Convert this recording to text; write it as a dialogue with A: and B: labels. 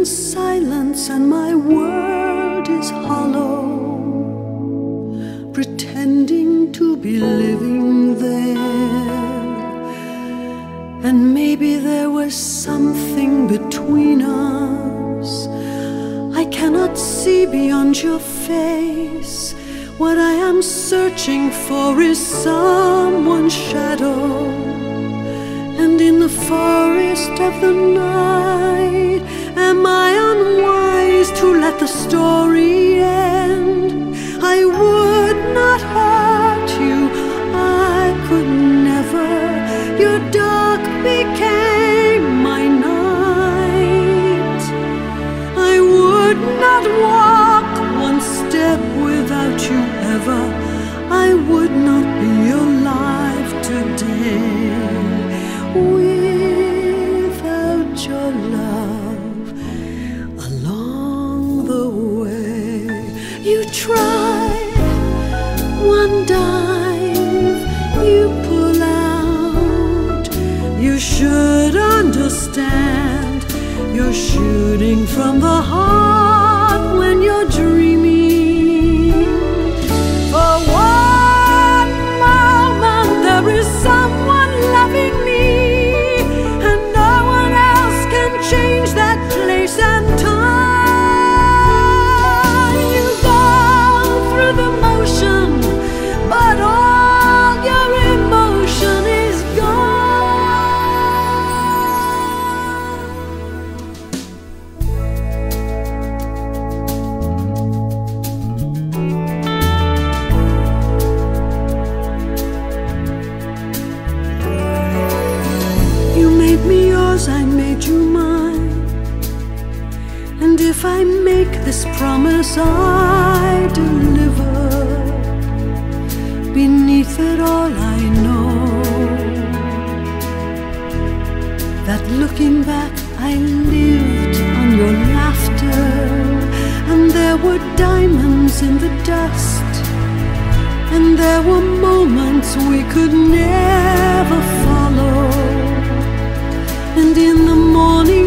A: in silence and my world is hollow, pretending to be living there. And maybe there was something between us. I cannot see beyond your face. What I am searching for is someone's shadow. And in the forest of the night, am I unwise to let the story end? I would not hurt you, I could never. Your dark became my night. I would not walk one step without you ever. I would not be alive today without your love along the way. You tried one dive, you pull out. You should understand, you're shooting from the heart when you're dreaming. For one moment there is someone loving me, and no one else can change that place and time. You go through the motion, but all your emotion is me yours, I made you mine. And if I make this promise, I deliver. Beneath it all I know that looking back I lived on your laughter, and there were diamonds in the dust, and there were moments we could never follow. And in the morning